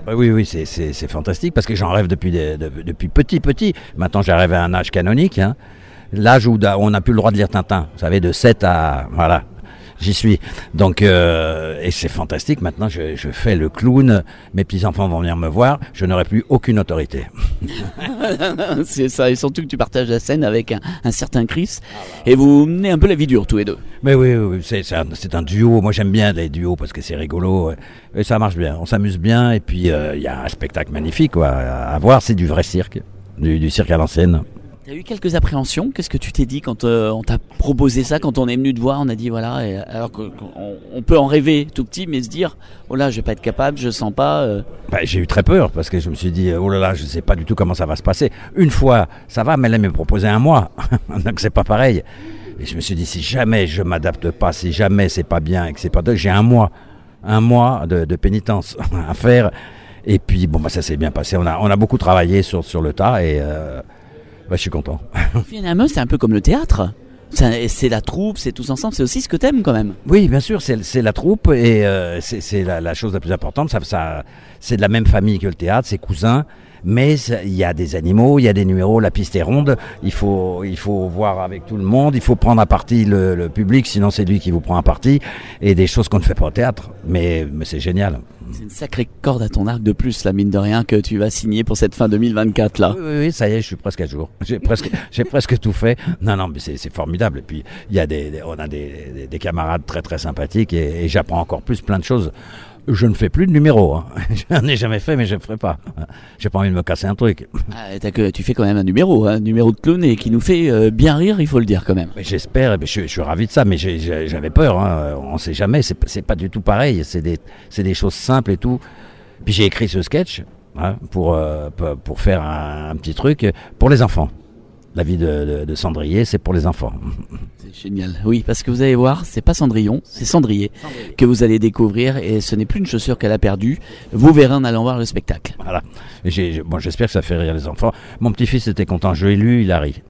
Bah oui, oui, c'est fantastique parce que j'en rêve depuis petit. Maintenant, j'arrive à un âge canonique, hein. L'âge où on n'a plus le droit de lire Tintin. Vous savez, de 7 à... Voilà, j'y suis. Donc, et c'est fantastique. Maintenant, je fais le clown. Mes petits-enfants vont venir me voir. Je n'aurai plus aucune autorité. C'est ça, et surtout que tu partages la scène avec un certain Chris. Et vous menez un peu la vie dure tous les deux. Mais oui, c'est un duo. Moi, j'aime bien les duos parce que c'est rigolo. Et ça marche bien. On s'amuse bien. Et puis, il y a un spectacle magnifique quoi, à voir. C'est du vrai cirque. Du cirque à l'ancienne. Tu as eu quelques appréhensions. Qu'est-ce que tu t'es dit quand on t'a proposé ça, quand on est venu te voir, on a dit voilà, alors qu'on peut en rêver tout petit, mais se dire oh là, je vais pas être capable, je sens pas. J'ai eu très peur parce que je me suis dit oh là là, je sais pas du tout comment ça va se passer. Une fois, ça va, mais là, il m'a proposé un mois, donc c'est pas pareil. Et je me suis dit si jamais je m'adapte pas, si jamais c'est pas bien et que c'est pas j'ai un mois de pénitence à faire. Et puis bon, ça s'est bien passé. On a beaucoup travaillé sur le tas et je suis content. Finalement, c'est un peu comme le théâtre. C'est la troupe, c'est tous ensemble. C'est aussi ce que t'aimes quand même. Oui, bien sûr, c'est la troupe et c'est la chose la plus importante. Ça, c'est de la même famille que le théâtre, c'est cousins. Mais il y a des animaux, il y a des numéros, la piste est ronde. Il faut voir avec tout le monde. Il faut prendre à partie le public, sinon c'est lui qui vous prend à partie. Et des choses qu'on ne fait pas au théâtre. Mais c'est génial. C'est une sacrée corde à ton arc de plus, la mine de rien, que tu vas signer pour cette fin 2024 là. Oui, ça y est, je suis presque à jour. J'ai presque tout fait. Non, mais c'est formidable. Et puis on a des camarades très très sympathiques et j'apprends encore plein de choses. Je ne fais plus de numéros. Hein. Je n'en ai jamais fait, mais je ne ferai pas. J'ai pas envie de me casser un truc. Tu fais quand même un numéro de clown et qui nous fait bien rire, il faut le dire quand même. Mais j'espère, je suis ravi de ça, mais j'avais peur. Hein. On ne sait jamais, c'est pas du tout pareil. C'est des choses simples et tout. Puis j'ai écrit ce sketch pour faire un petit truc pour les enfants. La vie de Cendrier, c'est pour les enfants. C'est génial. Oui, parce que vous allez voir, c'est pas Cendrillon, c'est Cendrier que vous allez découvrir et ce n'est plus une chaussure qu'elle a perdue. Vous verrez en allant voir le spectacle. Voilà. J'espère que ça fait rire les enfants. Mon petit-fils était content, je l'ai lu, il a ri.